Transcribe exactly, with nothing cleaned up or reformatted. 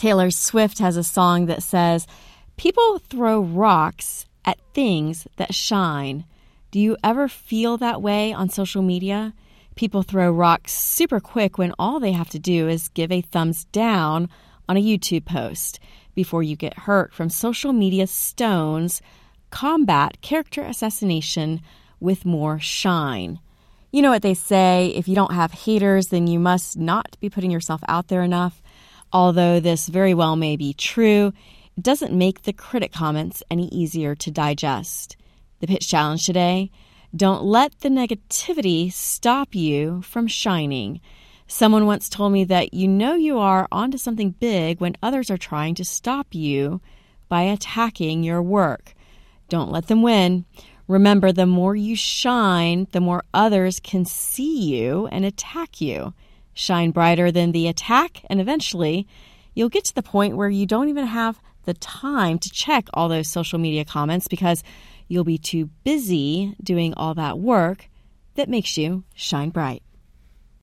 Taylor Swift has a song that says, "People throw rocks at things that shine." Do you ever feel that way on social media? People throw rocks super quick when all they have to do is give a thumbs down on a YouTube post. Before you get hurt from social media stones, combat character assassination with more shine. You know what they say, if you don't have haters, then you must not be putting yourself out there enough. Although this very well may be true, it doesn't make the critic comments any easier to digest. The pitch challenge today: don't let the negativity stop you from shining. Someone once told me that you know you are onto something big when others are trying to stop you by attacking your work. Don't let them win. Remember, the more you shine, the more others can see you and attack you. Shine brighter than the attack, and eventually you'll get to the point where you don't even have the time to check all those social media comments because you'll be too busy doing all that work that makes you shine bright.